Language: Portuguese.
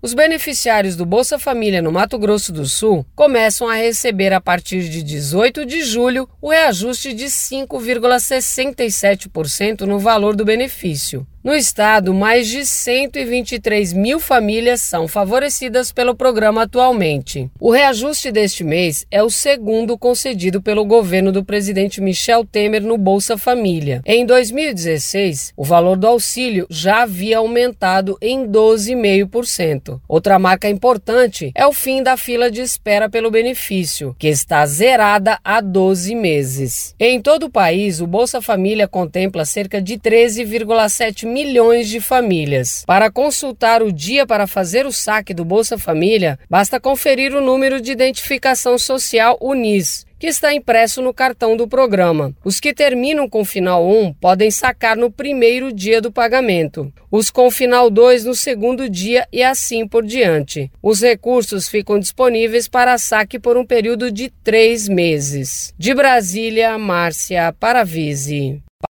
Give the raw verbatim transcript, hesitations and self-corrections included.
Os beneficiários do Bolsa Família no Mato Grosso do Sul começam a receber a partir de dezoito de julho o reajuste de cinco vírgula sessenta e sete por cento no valor do benefício. No estado, mais de cento e vinte e três mil famílias são favorecidas pelo programa atualmente. O reajuste deste mês é o segundo concedido pelo governo do presidente Michel Temer no Bolsa Família. Em dois mil e dezesseis, o valor do auxílio já havia aumentado em doze vírgula cinco por cento. Outra marca importante é o fim da fila de espera pelo benefício, que está zerada há doze meses. Em todo o país, o Bolsa Família contempla cerca de treze vírgula sete milhões de famílias. Para consultar o dia para fazer o saque do Bolsa Família, basta conferir o número de identificação social U N I S, que está impresso no cartão do programa. Os que terminam com final um podem sacar no primeiro dia do pagamento, os com final dois no segundo dia e assim por diante. Os recursos ficam disponíveis para saque por um período de três meses. De Brasília, Márcia Paravise.